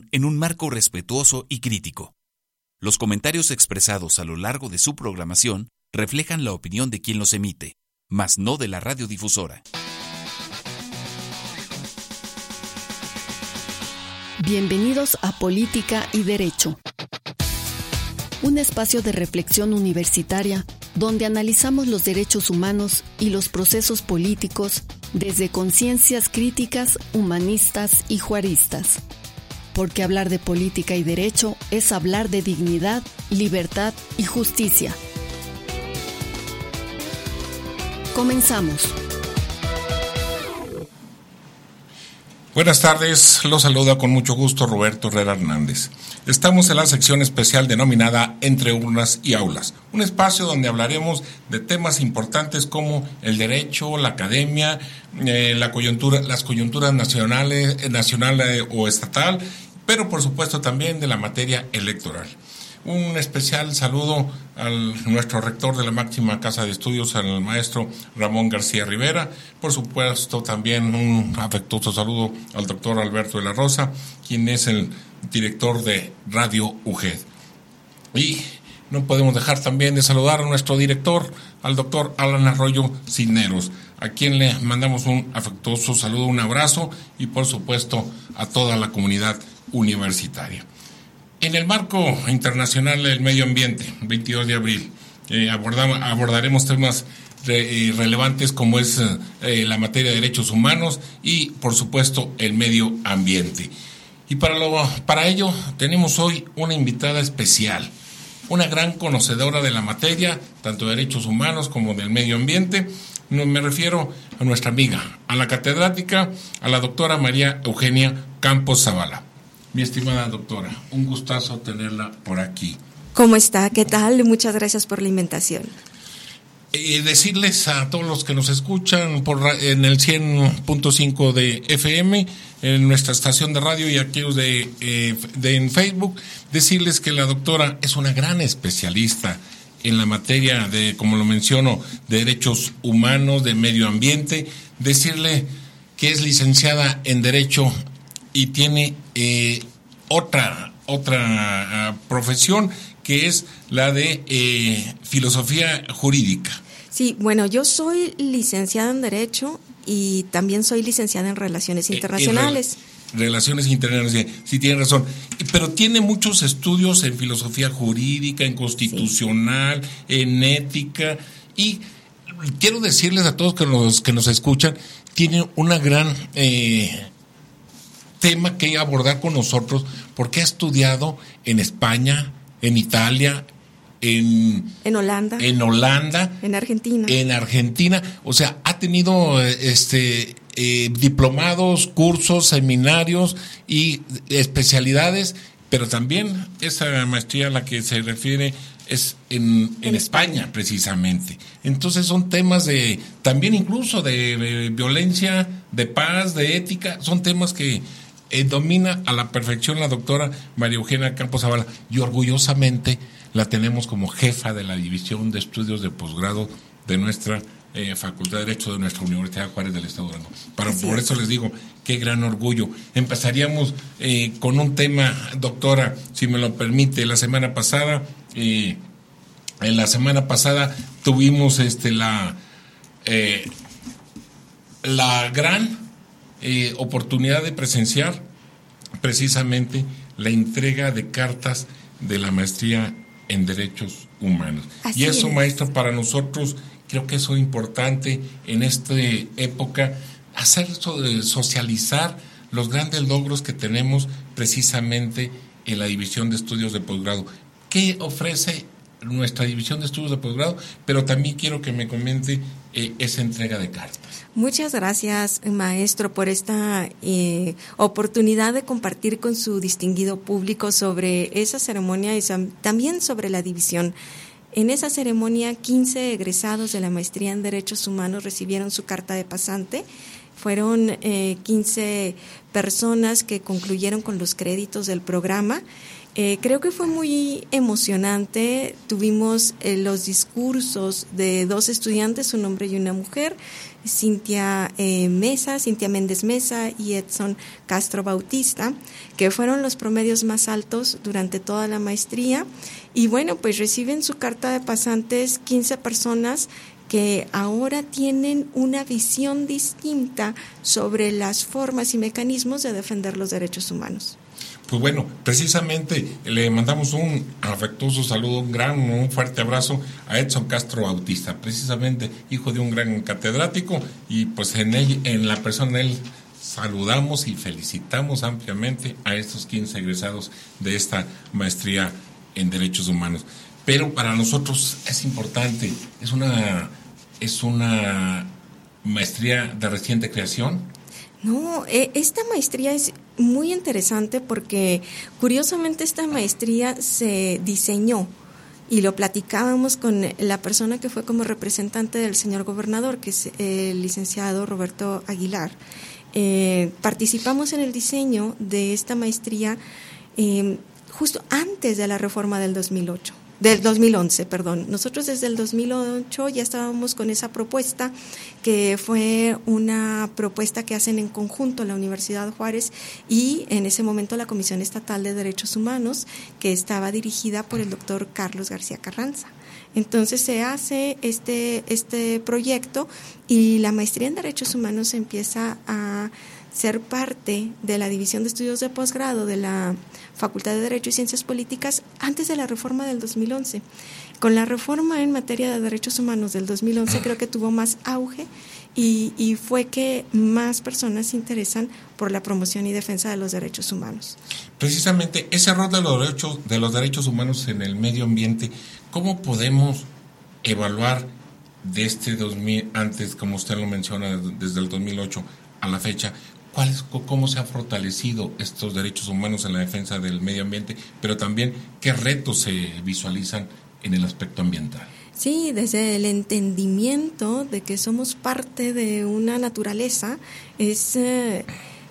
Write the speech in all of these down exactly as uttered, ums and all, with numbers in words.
en un marco respetuoso y crítico. Los comentarios expresados a lo largo de su programación reflejan la opinión de quien los emite, mas no de la radiodifusora. Bienvenidos a Política y Derecho, un espacio de reflexión universitaria donde analizamos los derechos humanos y los procesos políticos desde conciencias críticas, humanistas y juaristas. Porque hablar de política y derecho es hablar de dignidad, libertad y justicia. Comenzamos. Buenas tardes, los saluda con mucho gusto Roberto Herrera Hernández. Estamos en la sección especial denominada Entre Urnas y Aulas, un espacio donde hablaremos de temas importantes como el derecho, la academia, eh, la coyuntura, las coyunturas nacionales, nacional eh, o estatal, pero por supuesto también de la materia electoral. Un especial saludo a nuestro rector de la máxima casa de estudios, al maestro Ramón García Rivera. Por supuesto también un afectuoso saludo al doctor Alberto de la Rosa, quien es el director de Radio U G E D. Y no podemos dejar también de saludar a nuestro director, al doctor Alan Arroyo Cisneros, a quien le mandamos un afectuoso saludo, un abrazo y por supuesto a toda la comunidad universitaria. En el marco internacional del medio ambiente, veintidós de abril, eh, abordamos, abordaremos temas re, eh, relevantes como es eh, la materia de derechos humanos y, por supuesto, el medio ambiente. Y para, lo, para ello tenemos hoy una invitada especial, una gran conocedora de la materia, tanto de derechos humanos como del medio ambiente. No, me refiero a nuestra amiga, a la catedrática, a la doctora María Eugenia Campos Zavala. Mi estimada doctora, un gustazo tenerla por aquí. ¿Cómo está? ¿Qué tal? Muchas gracias por la invitación. Eh, decirles a todos los que nos escuchan por en el cien punto cinco de F M, en nuestra estación de radio y aquellos de, eh, de en Facebook, decirles que la doctora es una gran especialista en la materia de, como lo menciono, de derechos humanos, de medio ambiente. Decirle que es licenciada en Derecho y tiene eh, otra otra uh, profesión que es la de eh, filosofía jurídica. Sí, bueno, yo soy licenciada en Derecho y también soy licenciada en Relaciones Internacionales. Eh, en re, relaciones Internacionales, sí, tiene razón. Pero tiene muchos estudios en filosofía jurídica, en constitucional, sí, en ética. Y quiero decirles a todos que nos, que nos escuchan, tiene una gran Eh, tema que abordar con nosotros, porque ha estudiado en España, en Italia, en, en Holanda, en Holanda, en Argentina, en Argentina, o sea, ha tenido este eh, diplomados, cursos, seminarios y especialidades, pero también esa maestría a la que se refiere es en, en, en España, España, precisamente. Entonces son temas de, también incluso de, de violencia, de paz, de ética, son temas que Eh, domina a la perfección la doctora María Eugenia Campos Zavala, y orgullosamente la tenemos como jefa de la División de Estudios de Posgrado de nuestra eh, Facultad de Derecho de nuestra Universidad Juárez del Estado de Durango. Para, por eso les digo, qué gran orgullo. Empezaríamos eh, con un tema, doctora, si me lo permite. La semana pasada, eh, en la semana pasada tuvimos este la eh, la gran Eh, oportunidad de presenciar precisamente la entrega de cartas de la maestría en Derechos Humanos. Así y eso, es. Maestro, para nosotros creo que eso es importante en esta época, hacer socializar los grandes logros que tenemos precisamente en la División de Estudios de Posgrado. ¿Qué ofrece nuestra División de Estudios de Posgrado? Pero también quiero que me comente eh, esa entrega de cartas. Muchas gracias, maestro, por esta eh, oportunidad de compartir con su distinguido público sobre esa ceremonia y también sobre la división. En esa ceremonia, quince egresados de la maestría en Derechos Humanos recibieron su carta de pasante. Fueron eh, quince personas que concluyeron con los créditos del programa. Eh, creo que fue muy emocionante. Tuvimos eh, los discursos de dos estudiantes, un hombre y una mujer, Cintia eh, Mesa, Cintia Méndez Mesa y Edson Castro Bautista, que fueron los promedios más altos durante toda la maestría. Y bueno, pues reciben su carta de pasantes quince personas que ahora tienen una visión distinta sobre las formas y mecanismos de defender los derechos humanos. Pues bueno, precisamente le mandamos un afectuoso saludo, un gran, un fuerte abrazo a Edson Castro Bautista, precisamente hijo de un gran catedrático, y pues en él, en la persona de él, saludamos y felicitamos ampliamente a estos quince egresados de esta maestría en Derechos Humanos. Pero para nosotros es importante, es una, es una maestría de reciente creación. No, esta maestría es muy interesante porque curiosamente esta maestría se diseñó y lo platicábamos con la persona que fue como representante del señor gobernador, que es el licenciado Roberto Aguilar. Eh, participamos en el diseño de esta maestría eh, justo antes de la reforma del dos mil ocho. Del dos mil once, perdón. Nosotros desde el dos mil ocho ya estábamos con esa propuesta, que fue una propuesta que hacen en conjunto la Universidad Juárez y en ese momento la Comisión Estatal de Derechos Humanos, que estaba dirigida por el doctor Carlos García Carranza. Entonces se hace este, este proyecto y la maestría en Derechos Humanos empieza a ser parte de la División de Estudios de Posgrado de la Facultad de Derecho y Ciencias Políticas antes de la reforma del dos mil once. Con la reforma en materia de derechos humanos del dos mil once creo que tuvo más auge y, y fue que más personas se interesan por la promoción y defensa de los derechos humanos. Precisamente ese rol de los derechos, de los derechos humanos en el medio ambiente, ¿cómo podemos evaluar de este dos mil, antes, como usted lo menciona, desde el dos mil ocho a la fecha? ¿Cuál es, ¿Cómo se han fortalecido estos derechos humanos en la defensa del medio ambiente, pero también qué retos se visualizan en el aspecto ambiental? Sí, desde el entendimiento de que somos parte de una naturaleza, es, eh,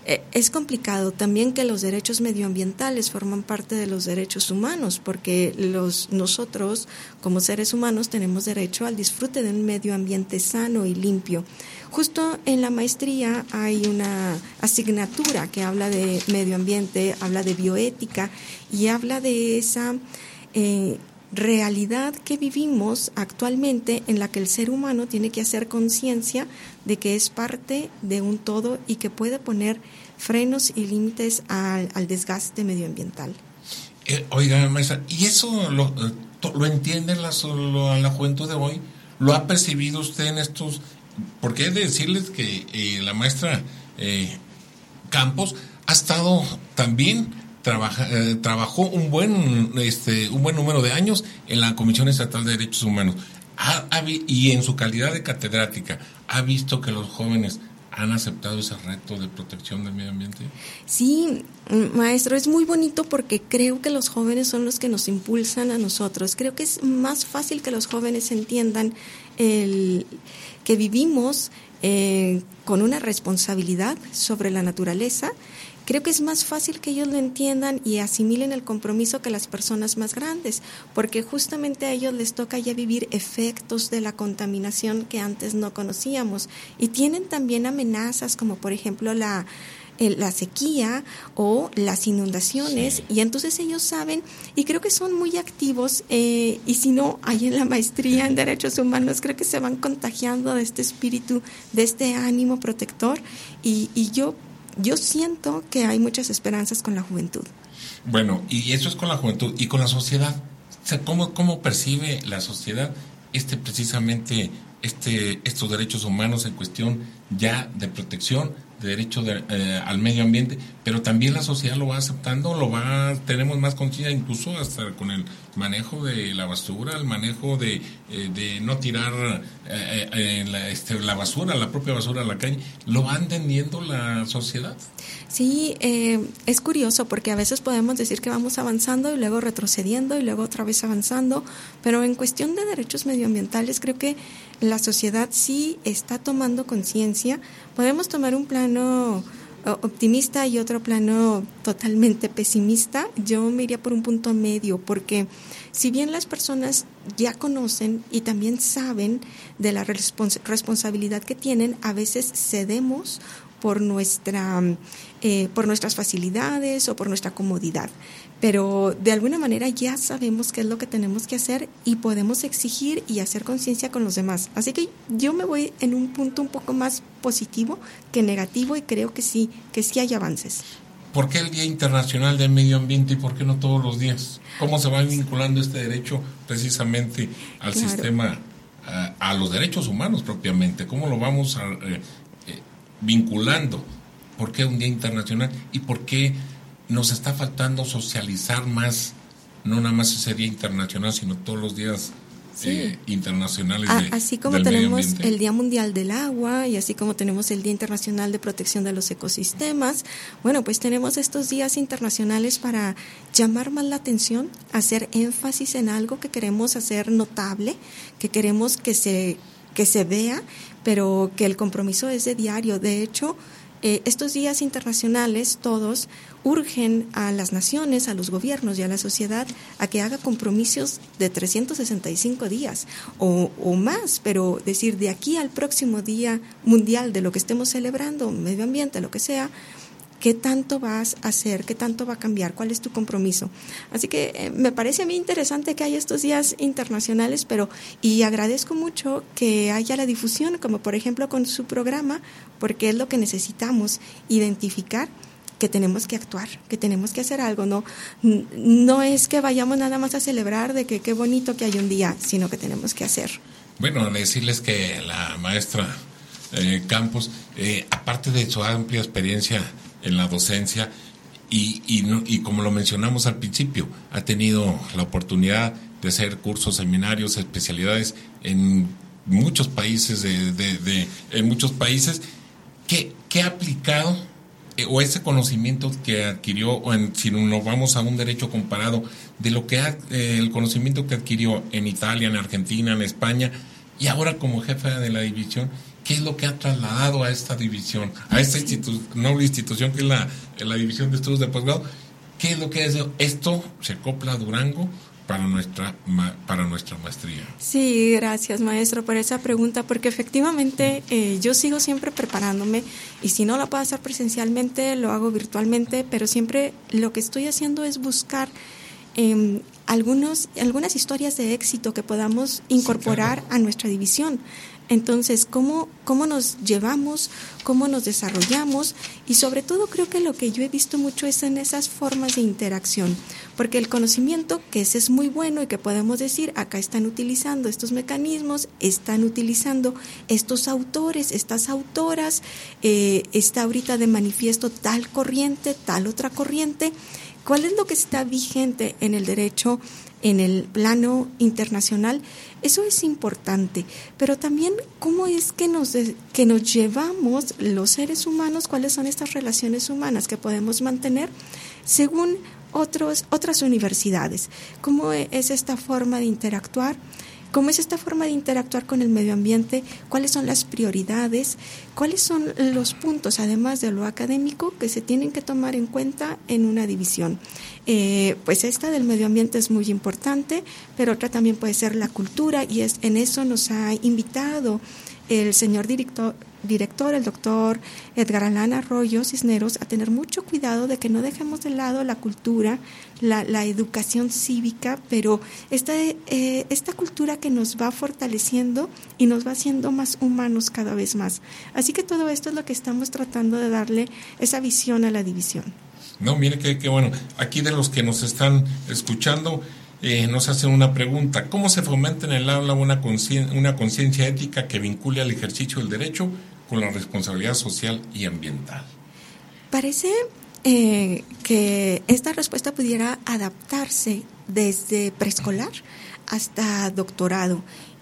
es complicado también que los derechos medioambientales forman parte de los derechos humanos, porque los, nosotros como seres humanos tenemos derecho al disfrute de un medio ambiente sano y limpio. Justo en la maestría hay una asignatura que habla de medio ambiente, habla de bioética y habla de esa eh, realidad que vivimos actualmente en la que el ser humano tiene que hacer conciencia de que es parte de un todo y que puede poner frenos y límites al, al desgaste medioambiental. Eh, oiga, maestra, ¿y eso lo, lo entiende la, lo, la juventud de hoy? ¿Lo ha percibido usted en estos...? Porque he de decirles que eh, la maestra eh, Campos ha estado también, trabaja, eh, trabajó un buen este un buen número de años en la Comisión Estatal de Derechos Humanos ha, ha, y en su calidad de catedrática, ¿ha visto que los jóvenes han aceptado ese reto de protección del medio ambiente? Sí, maestro, es muy bonito porque creo que los jóvenes son los que nos impulsan a nosotros. Creo que es más fácil que los jóvenes entiendan el que vivimos eh, con una responsabilidad sobre la naturaleza. Creo que es más fácil que ellos lo entiendan y asimilen el compromiso que las personas más grandes, porque justamente a ellos les toca ya vivir efectos de la contaminación que antes no conocíamos. Y tienen también amenazas como por ejemplo la, eh, la sequía o las inundaciones, sí. Y entonces ellos saben y creo que son muy activos eh, y si no, ahí en la maestría en Derechos Humanos creo que se van contagiando de este espíritu, de este ánimo protector y, y yo Yo siento que hay muchas esperanzas con la juventud. Bueno, y eso es con la juventud y con la sociedad. O sea, ¿cómo, cómo percibe la sociedad este precisamente este estos derechos humanos en cuestión ya de protección, de derecho de, eh, al medio ambiente? Pero también la sociedad lo va aceptando, lo va tenemos más conciencia, incluso hasta con el manejo de la basura, el manejo de, eh, de no tirar eh, eh, la, este, la basura, la propia basura a la calle. ¿Lo va entendiendo la sociedad? Sí, eh, es curioso porque a veces podemos decir que vamos avanzando y luego retrocediendo y luego otra vez avanzando, pero en cuestión de derechos medioambientales creo que la sociedad sí está tomando conciencia. Podemos tomar un plano optimista y otro plano totalmente pesimista. Yo me iría por un punto medio, porque si bien las personas ya conocen y también saben de la respons- responsabilidad que tienen, a veces cedemos por nuestra eh, por nuestras facilidades o por nuestra comodidad, pero de alguna manera ya sabemos qué es lo que tenemos que hacer y podemos exigir y hacer conciencia con los demás. Así que yo me voy en un punto un poco más positivo que negativo, y creo que sí, que sí hay avances. ¿Por qué el Día Internacional del Medio Ambiente y por qué no todos los días? ¿Cómo se va vinculando este derecho precisamente al claro. sistema, a, a los derechos humanos propiamente? ¿Cómo lo vamos a, eh, eh, vinculando? ¿Por qué un Día Internacional? ¿Y por qué nos está faltando socializar más? No nada más ese Día Internacional, sino todos los días sí. eh, internacionales a, de, así como del tenemos medio ambiente. El Día Mundial del Agua, y así como tenemos el Día Internacional de Protección de los Ecosistemas, bueno, pues tenemos estos días internacionales para llamar más la atención, hacer énfasis en algo que queremos hacer notable, que queremos que se, que se vea, pero que el compromiso es de diario. De hecho, Eh, estos días internacionales todos urgen a las naciones, a los gobiernos y a la sociedad a que haga compromisos de trescientos sesenta y cinco días o, o más, pero decir, de aquí al próximo Día Mundial de lo que estemos celebrando, medio ambiente, lo que sea, ¿qué tanto vas a hacer? ¿Qué tanto va a cambiar? ¿Cuál es tu compromiso? Así que eh, me parece a mí interesante que haya estos días internacionales, pero y agradezco mucho que haya la difusión, como por ejemplo con su programa, porque es lo que necesitamos, identificar que tenemos que actuar, que tenemos que hacer algo. No, no es que vayamos nada más a celebrar de que qué bonito que hay un día, sino que tenemos que hacer. Bueno, decirles que la maestra eh, Campos, eh, aparte de su amplia experiencia en la docencia y, y, y como lo mencionamos al principio, ha tenido la oportunidad de hacer cursos, seminarios, especialidades en muchos países de, de, de en muchos países. ¿Qué, qué ha aplicado eh, o ese conocimiento que adquirió, o en, si nos vamos a un derecho comparado, de lo que ha, eh, el conocimiento que adquirió en Italia, en Argentina, en España, y ahora como jefa de la división? ¿Qué es lo que ha trasladado a esta división, a esta institu- noble institución que es la, la División de Estudios de Posgrado? ¿Qué es lo que es esto? Se acopla a Durango para nuestra para nuestra maestría. Sí, gracias, maestro, por esa pregunta, porque efectivamente eh, yo sigo siempre preparándome, y si no lo puedo hacer presencialmente, lo hago virtualmente, pero siempre lo que estoy haciendo es buscar eh, algunos algunas historias de éxito que podamos incorporar sí, claro. a nuestra división. Entonces, ¿cómo, cómo nos llevamos, cómo nos desarrollamos? Y sobre todo creo que lo que yo he visto mucho es en esas formas de interacción, porque el conocimiento, que ese es muy bueno y que podemos decir, acá están utilizando estos mecanismos, están utilizando estos autores, estas autoras, eh, está ahorita de manifiesto tal corriente, tal otra corriente. ¿Cuál es lo que está vigente en el derecho, en el plano internacional? Eso es importante, pero también cómo es que nos, que nos llevamos los seres humanos, cuáles son estas relaciones humanas que podemos mantener según otros, otras universidades, cómo es esta forma de interactuar, cómo es esta forma de interactuar con el medio ambiente, cuáles son las prioridades, cuáles son los puntos, además de lo académico, que se tienen que tomar en cuenta en una división. Eh, pues esta del medio ambiente es muy importante, pero otra también puede ser la cultura, y es en eso nos ha invitado el señor director, director, el doctor Edgar Alán Arroyo Cisneros, a tener mucho cuidado de que no dejemos de lado la cultura, la, la educación cívica, pero esta, eh, esta cultura que nos va fortaleciendo y nos va haciendo más humanos cada vez más. Así que todo esto es lo que estamos tratando de darle esa visión a la división. No, mire que, que bueno, aquí de los que nos están escuchando, Eh, nos hacen una pregunta: ¿cómo se fomenta en el aula una conciencia una conciencia ética que vincule al ejercicio del derecho con la responsabilidad social y ambiental? Parece eh, que esta respuesta pudiera adaptarse desde preescolar hasta doctorado,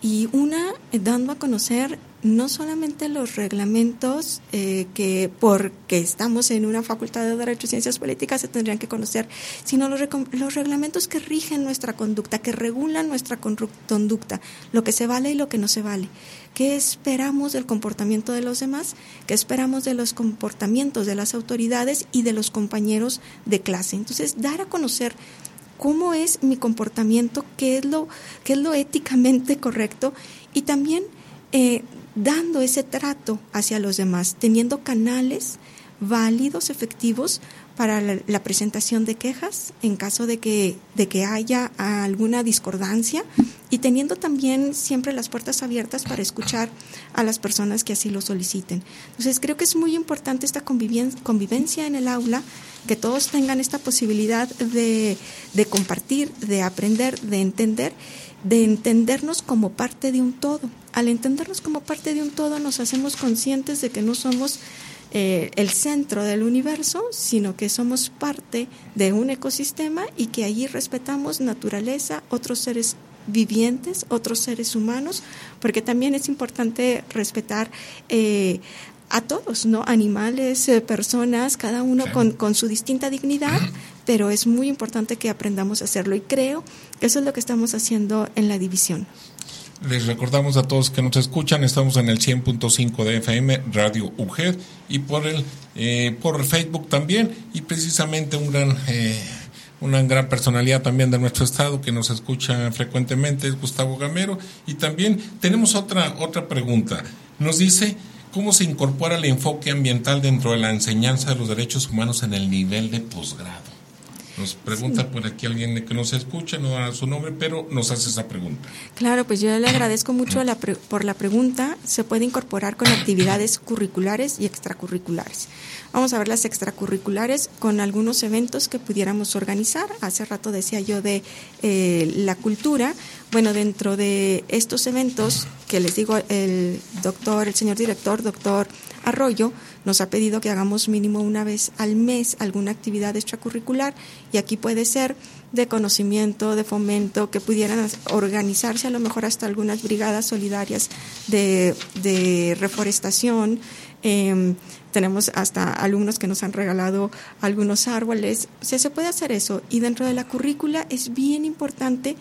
y una eh, dando a conocer no solamente los reglamentos eh, que porque estamos en una facultad de Derecho y Ciencias Políticas se tendrían que conocer, sino los, los reglamentos que rigen nuestra conducta, que regulan nuestra conducta, lo que se vale y lo que no se vale. ¿Qué esperamos del comportamiento de los demás? ¿Qué esperamos de los comportamientos de las autoridades y de los compañeros de clase? Entonces, dar a conocer cómo es mi comportamiento, qué es lo, qué es lo éticamente correcto y también eh, dando ese trato hacia los demás, teniendo canales válidos, efectivos para la, la presentación de quejas en caso de que, de que haya alguna discordancia y teniendo también siempre las puertas abiertas para escuchar a las personas que así lo soliciten. Entonces creo que es muy importante esta convivencia, convivencia en el aula, que todos tengan esta posibilidad de, de compartir, de aprender, de entender, de entendernos como parte de un todo. Al entendernos como parte de un todo nos hacemos conscientes de que no somos eh, el centro del universo, sino que somos parte de un ecosistema y que allí respetamos naturaleza, otros seres vivientes, otros seres humanos, porque también es importante respetar eh, a todos, ¿no? Animales, eh, personas, cada uno claro. con, con su distinta dignidad, pero es muy importante que aprendamos a hacerlo y creo que eso es lo que estamos haciendo en la división. Les recordamos a todos que nos escuchan, estamos en el cien punto cinco de F M, Radio U G E D, y por el eh, por Facebook también, y precisamente un gran eh, una gran personalidad también de nuestro estado que nos escucha frecuentemente es Gustavo Gamero. Y también tenemos otra otra pregunta. Nos dice: ¿cómo se incorpora el enfoque ambiental dentro de la enseñanza de los derechos humanos en el nivel de posgrado? Nos pregunta sí. por aquí alguien que nos escucha, no da su nombre, pero nos hace esa pregunta. Claro, pues yo le agradezco mucho la pre- por la pregunta. Se puede incorporar con actividades curriculares y extracurriculares. Vamos a ver las extracurriculares con algunos eventos que pudiéramos organizar. Hace rato decía yo de eh, la cultura. Bueno, dentro de estos eventos que les digo, el doctor, el señor director, doctor Arroyo, nos ha pedido que hagamos mínimo una vez al mes alguna actividad extracurricular, y aquí puede ser de conocimiento, de fomento, que pudieran organizarse a lo mejor hasta algunas brigadas solidarias de, de reforestación. Eh, tenemos hasta alumnos que nos han regalado algunos árboles. O sea, se puede hacer eso, y dentro de la currícula es bien importante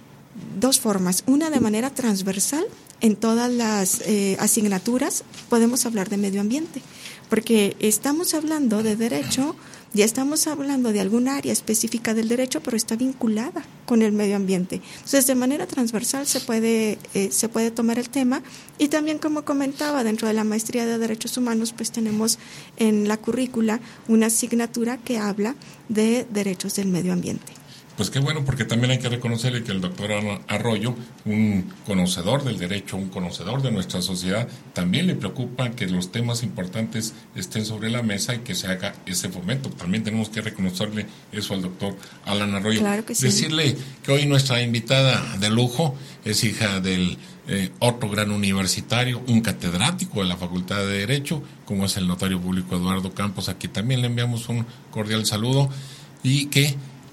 dos formas. Una, de manera transversal, en todas las eh, asignaturas podemos hablar de medio ambiente, porque estamos hablando de derecho, ya estamos hablando de algún área específica del derecho, pero está vinculada con el medio ambiente. Entonces, de manera transversal se puede eh, se puede tomar el tema, y también, como comentaba, dentro de la maestría de Derechos Humanos, pues tenemos en la currícula una asignatura que habla de derechos del medio ambiente. Pues qué bueno, porque también hay que reconocerle que el doctor Arroyo, un conocedor del derecho, un conocedor de nuestra sociedad, también le preocupa que los temas importantes estén sobre la mesa y que se haga ese fomento. También tenemos que reconocerle eso al doctor Alan Arroyo. Claro que sí. Decirle que hoy nuestra invitada de lujo es hija del eh, otro gran universitario, un catedrático de la Facultad de Derecho, como es el notario público Eduardo Campos. Aquí también le enviamos un cordial saludo, y que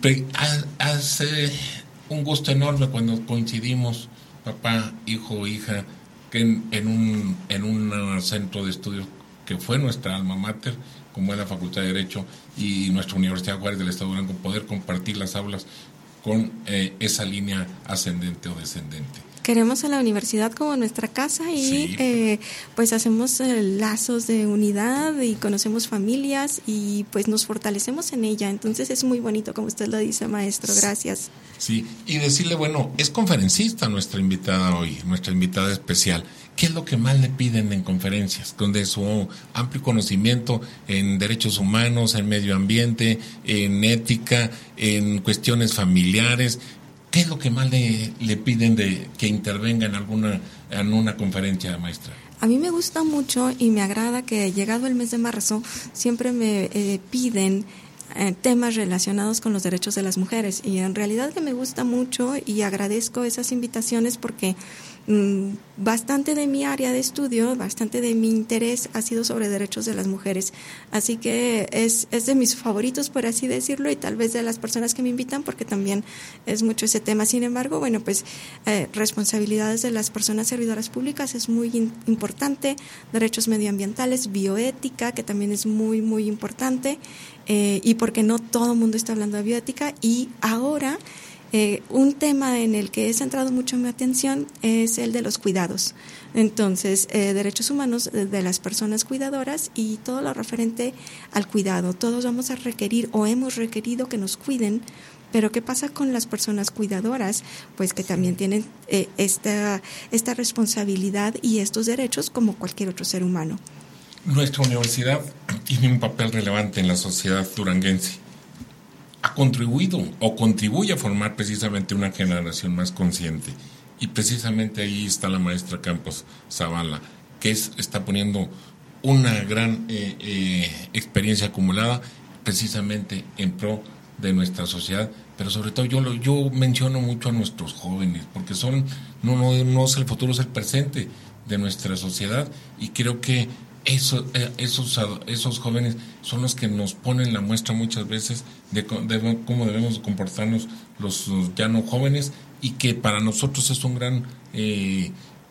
hace un gusto enorme cuando coincidimos, papá, hijo, hija, que en, en un en un centro de estudios que fue nuestra alma mater, como es la Facultad de Derecho y nuestra Universidad Juárez del Estado de Durango, poder compartir las aulas con eh, esa línea ascendente o descendente. Queremos a la universidad como nuestra casa, y sí. eh, pues hacemos eh, lazos de unidad y conocemos familias, y pues nos fortalecemos en ella. Entonces es muy bonito, como usted lo dice, maestro. Gracias. Sí, y decirle, bueno, es conferencista nuestra invitada hoy, nuestra invitada especial. ¿Qué es lo que más le piden en conferencias? Donde su amplio conocimiento en derechos humanos, en medio ambiente, en ética, en cuestiones familiares. ¿Qué es lo que más le, le piden de que intervenga en alguna en una conferencia, maestra? A mí me gusta mucho y me agrada que, llegado el mes de marzo, siempre me eh, piden eh, temas relacionados con los derechos de las mujeres, y en realidad que me gusta mucho y agradezco esas invitaciones, porque bastante de mi área de estudio, bastante de mi interés ha sido sobre derechos de las mujeres. Así que es, es de mis favoritos, por así decirlo, y tal vez de las personas que me invitan, porque también es mucho ese tema. Sin embargo, bueno, pues eh, responsabilidades de las personas servidoras públicas es muy in, importante, derechos medioambientales, bioética, que también es muy, muy importante, eh, y porque no todo el mundo está hablando de bioética. Y ahora Eh, un tema en el que he centrado mucho mi atención es el de los cuidados. Entonces, eh, derechos humanos de, de las personas cuidadoras y todo lo referente al cuidado. Todos vamos a requerir o hemos requerido que nos cuiden, pero ¿qué pasa con las personas cuidadoras? Pues que también tienen eh, esta, esta responsabilidad y estos derechos como cualquier otro ser humano. Nuestra universidad tiene un papel relevante en la sociedad duranguense. Ha contribuido o contribuye a formar precisamente una generación más consciente. Y precisamente ahí está la maestra Campos Zavala, que es, está poniendo una gran eh, eh, experiencia acumulada precisamente en pro de nuestra sociedad. Pero sobre todo yo, lo, yo menciono mucho a nuestros jóvenes, porque son no, no, no es el futuro, es el presente de nuestra sociedad. Y creo que Eso, esos, esos jóvenes son los que nos ponen la muestra muchas veces de, de cómo debemos comportarnos los, los ya no jóvenes, y que para nosotros es un gran eh,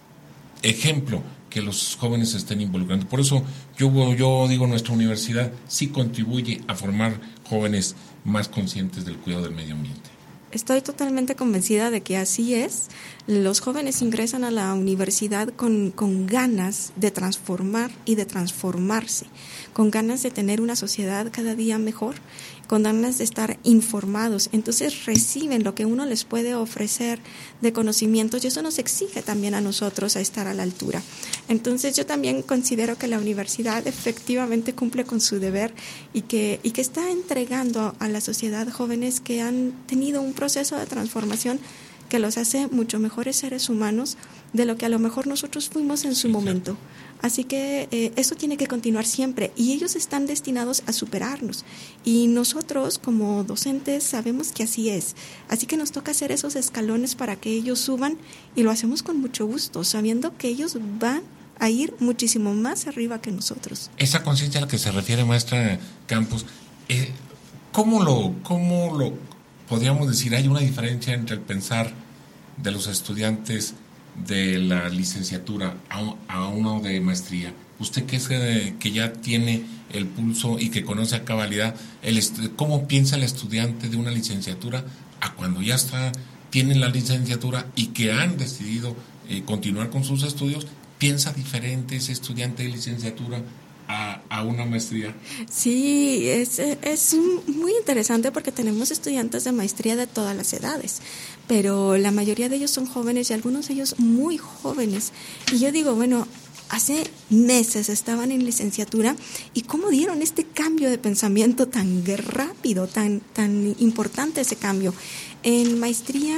ejemplo que los jóvenes se estén involucrando. Por eso yo, yo digo, nuestra universidad sí contribuye a formar jóvenes más conscientes del cuidado del medio ambiente. Estoy totalmente convencida de que así es. Los jóvenes ingresan a la universidad con, con ganas de transformar y de transformarse, con ganas de tener una sociedad cada día mejor, con ganas de estar informados. Entonces reciben lo que uno les puede ofrecer de conocimientos, y eso nos exige también a nosotros a estar a la altura. Entonces yo también considero que la universidad efectivamente cumple con su deber y que, y que está entregando a la sociedad jóvenes que han tenido un proceso de transformación que los hace mucho mejores seres humanos de lo que a lo mejor nosotros fuimos en su sí, momento. Claro. Así que eh, eso tiene que continuar siempre, y ellos están destinados a superarnos. Y nosotros como docentes sabemos que así es. Así que nos toca hacer esos escalones para que ellos suban, y lo hacemos con mucho gusto, sabiendo que ellos van a ir muchísimo más arriba que nosotros. Esa conciencia a la que se refiere, maestra Campos, eh, ¿cómo lo, cómo lo podríamos decir? ¿Hay una diferencia entre el pensar de los estudiantes de la licenciatura a, a uno de maestría? Usted que es eh, que ya tiene el pulso y que conoce a cabalidad, el est- ¿cómo piensa el estudiante de una licenciatura a cuando ya está, tienen la licenciatura y que han decidido eh, continuar con sus estudios? ¿Piensa diferente ese estudiante de licenciatura A, a una maestría? Sí, es, es muy interesante porque tenemos estudiantes de maestría de todas las edades, pero la mayoría de ellos son jóvenes y algunos de ellos muy jóvenes. Y yo digo, bueno, hace meses estaban en licenciatura y cómo dieron este cambio de pensamiento tan rápido, tan, tan importante ese cambio. En maestría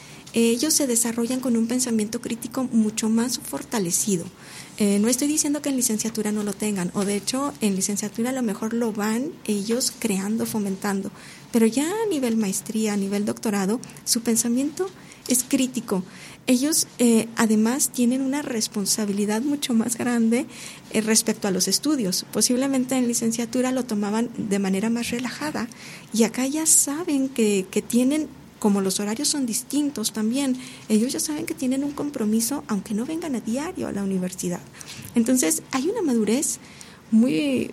ellos se desarrollan con un pensamiento crítico mucho más fortalecido. Eh, no estoy diciendo que en licenciatura no lo tengan, o de hecho en licenciatura a lo mejor lo van ellos creando, fomentando, pero ya a nivel maestría, a nivel doctorado, su pensamiento es crítico. Ellos eh, además tienen una responsabilidad mucho más grande eh, respecto a los estudios. Posiblemente en licenciatura lo tomaban de manera más relajada, y acá ya saben que, que tienen, como los horarios son distintos también, ellos ya saben que tienen un compromiso aunque no vengan a diario a la universidad. Entonces hay una madurez muy,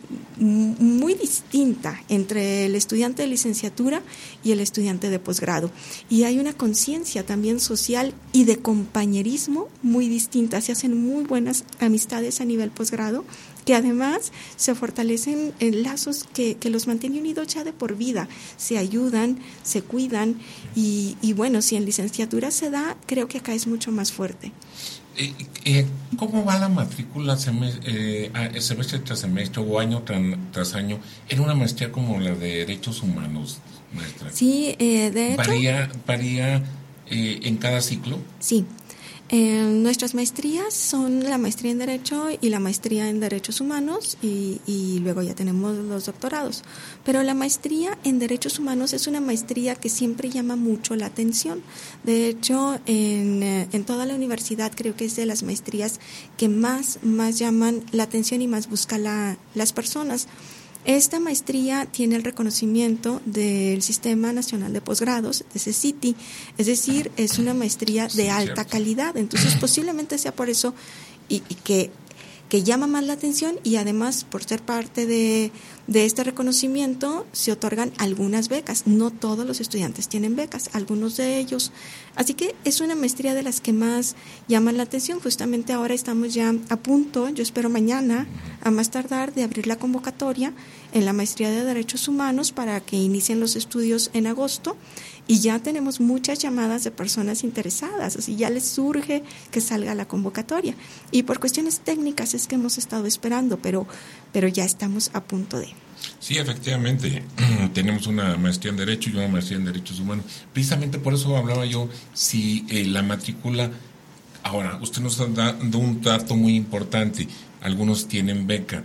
muy distinta entre el estudiante de licenciatura y el estudiante de posgrado. Y hay una conciencia también social y de compañerismo muy distinta. Se hacen muy buenas amistades a nivel posgrado, que además se fortalecen en lazos que, que los mantienen unidos ya de por vida. Se ayudan, se cuidan y, y bueno, si en licenciatura se da, creo que acá es mucho más fuerte. Eh, eh, ¿Cómo va la matrícula semestre, eh, semestre tras semestre o año tras, tras año en una maestría como la de Derechos Humanos, maestra? Sí, eh, de hecho... ¿Varía, varía eh, en cada ciclo? Sí. Eh, nuestras maestrías son la maestría en Derecho y la maestría en Derechos Humanos y, y luego ya tenemos los doctorados. Pero la maestría en Derechos Humanos es una maestría que siempre llama mucho la atención. De hecho, en, en toda la universidad creo que es de las maestrías que más, más llaman la atención y más buscan la, las personas. Esta maestría tiene el reconocimiento del Sistema Nacional de Posgrados, de C E C I T I, es decir, es una maestría de alta calidad, entonces posiblemente sea por eso y, y que, que llama más la atención y además por ser parte de, de este reconocimiento se otorgan algunas becas, no todos los estudiantes tienen becas, algunos de ellos, así que es una maestría de las que más llaman la atención. Justamente ahora estamos ya a punto, yo espero mañana, a más tardar, de abrir la convocatoria en la maestría de Derechos Humanos para que inicien los estudios en agosto y ya tenemos muchas llamadas de personas interesadas, así ya les surge que salga la convocatoria y por cuestiones técnicas es que hemos estado esperando, pero, pero ya estamos a punto de. Sí, efectivamente, tenemos una maestría en Derecho y una maestría en Derechos Humanos. Precisamente por eso hablaba yo, si eh, la matrícula, ahora, usted nos está dando un dato muy importante, algunos tienen beca,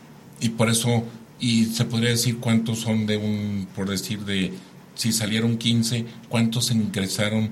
y por eso, y se podría decir cuántos son de un, por decir, de, si salieron quince, cuántos ingresaron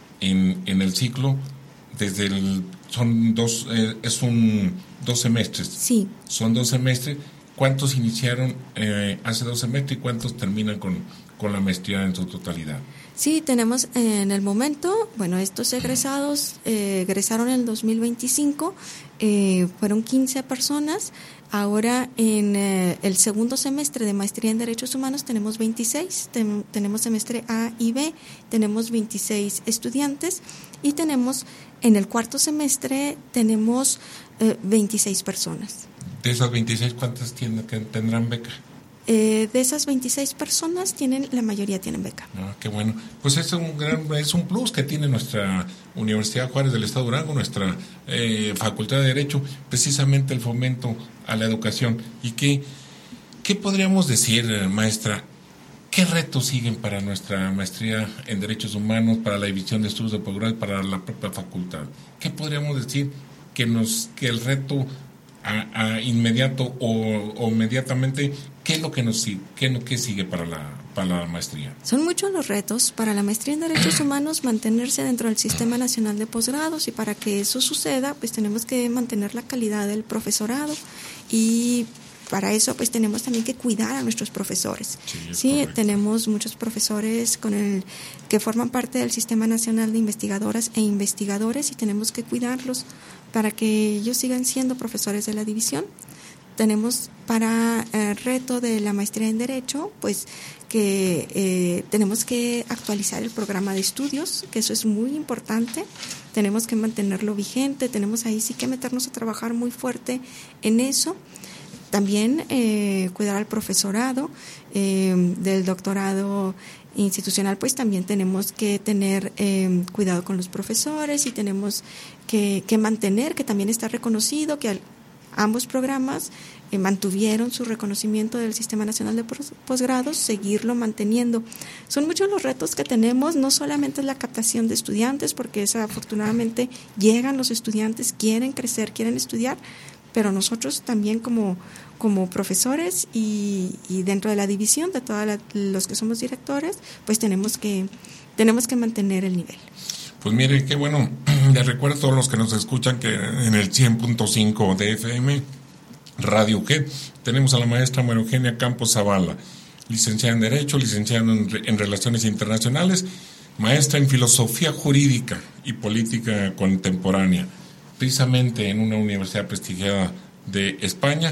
en, en el ciclo, desde el, son dos, eh, es un, dos semestres. Sí. Son dos semestres. ¿Cuántos iniciaron eh, hace dos semestres y cuántos terminan con, con la maestría en su totalidad? Sí, tenemos en el momento, bueno, estos egresados eh, egresaron en el dos mil veinticinco, eh, fueron quince personas. Ahora en eh, el segundo semestre de maestría en Derechos Humanos tenemos veintiséis, ten, tenemos semestre A y B, tenemos veintiséis estudiantes y tenemos en el cuarto semestre tenemos eh, veintiséis personas. De esas veintiséis, ¿cuántas tienen, que tendrán beca? Eh, de esas veintiséis personas, tienen la mayoría tienen beca. Ah, qué bueno. Pues es un gran, es un plus que tiene nuestra Universidad Juárez del Estado de Durango, nuestra eh, Facultad de Derecho, precisamente el fomento a la educación. ¿Y qué, qué podríamos decir, maestra? ¿Qué retos siguen para nuestra maestría en Derechos Humanos, para la División de Estudios de Posgrado y para la propia facultad? ¿Qué podríamos decir que nos que el reto a, a inmediato o, o inmediatamente, qué es lo que nos sigue, qué es lo que sigue para la para la maestría? Son muchos los retos para la maestría en Derechos Humanos, mantenerse dentro del Sistema Nacional de Posgrados, y para que eso suceda, pues tenemos que mantener la calidad del profesorado, y para eso pues tenemos también que cuidar a nuestros profesores. Sí, sí tenemos muchos profesores con el que forman parte del Sistema Nacional de Investigadoras e Investigadores y tenemos que cuidarlos para que ellos sigan siendo profesores de la división. Tenemos para el reto de la maestría en Derecho, pues que eh, tenemos que actualizar el programa de estudios, que eso es muy importante, tenemos que mantenerlo vigente, tenemos ahí sí que meternos a trabajar muy fuerte en eso. También eh, cuidar al profesorado, eh, del doctorado institucional, pues también tenemos que tener eh, cuidado con los profesores y tenemos que, que mantener, que también está reconocido que al, ambos programas eh, mantuvieron su reconocimiento del Sistema Nacional de Posgrados, seguirlo manteniendo. Son muchos los retos que tenemos, no solamente es la captación de estudiantes, porque esa, afortunadamente llegan los estudiantes, quieren crecer, quieren estudiar, pero nosotros también como, como profesores y, y dentro de la división, de todos los que somos directores, pues tenemos que, tenemos que mantener el nivel. Pues mire, qué bueno. Les recuerdo a todos los que nos escuchan que en el cien punto cinco de F M, Radio G, tenemos a la maestra María Eugenia Campos Zavala, licenciada en Derecho, licenciada en, en Relaciones Internacionales, maestra en Filosofía Jurídica y Política Contemporánea, precisamente en una universidad prestigiada de España,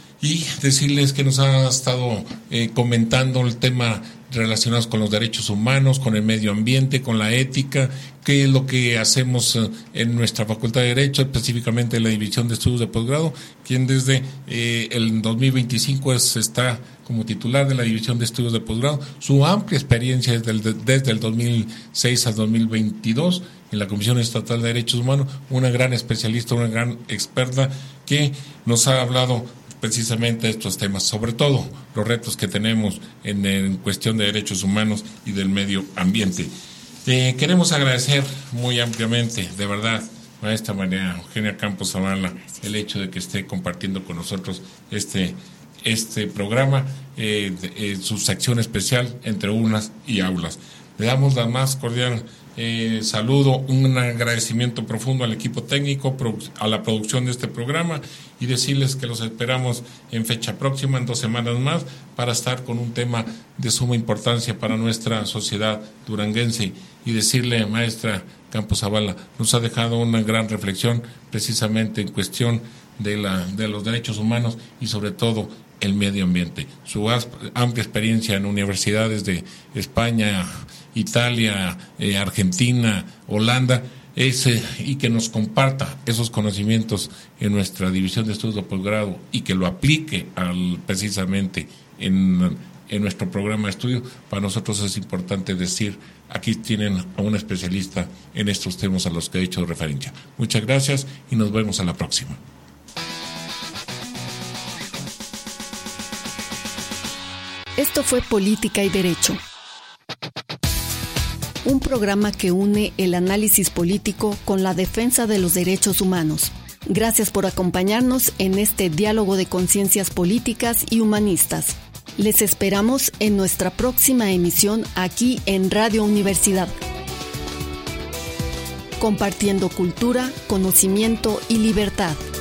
y decirles que nos ha estado eh, comentando el tema relacionados con los derechos humanos, con el medio ambiente, con la ética, qué es lo que hacemos eh, en nuestra Facultad de Derecho, específicamente en la División de Estudios de Posgrado, quien desde eh, el dos mil veinticinco es, está como titular de la División de Estudios de Posgrado. Su amplia experiencia desde el, desde el dos mil seis al dos mil veintidós en la Comisión Estatal de Derechos Humanos, una gran especialista, una gran experta que nos ha hablado precisamente de estos temas, sobre todo los retos que tenemos en, en cuestión de derechos humanos y del medio ambiente. Eh, queremos agradecer muy ampliamente, de verdad, maestra María Eugenia Campos Zavala, el hecho de que esté compartiendo con nosotros este, este programa, eh, de, eh, su sección especial entre urnas y aulas. Le damos la más cordial eh, saludo, un agradecimiento profundo al equipo técnico, a la producción de este programa, y decirles que los esperamos en fecha próxima, en dos semanas más, para estar con un tema de suma importancia para nuestra sociedad duranguense. Y decirle, maestra Campos Zavala, nos ha dejado una gran reflexión precisamente en cuestión de, la, de los derechos humanos y sobre todo el medio ambiente. Su amplia experiencia en universidades de España, Italia, eh, Argentina, Holanda, ese, y que nos comparta esos conocimientos en nuestra división de estudios de posgrado y que lo aplique al, precisamente en, en nuestro programa de estudio. Para nosotros es importante decir, aquí tienen a un especialista en estos temas a los que he hecho referencia. Muchas gracias y nos vemos a la próxima. Esto fue Política y Derecho, un programa que une el análisis político con la defensa de los derechos humanos. Gracias por acompañarnos en este diálogo de conciencias políticas y humanistas. Les esperamos en nuestra próxima emisión aquí en Radio Universidad, compartiendo cultura, conocimiento y libertad.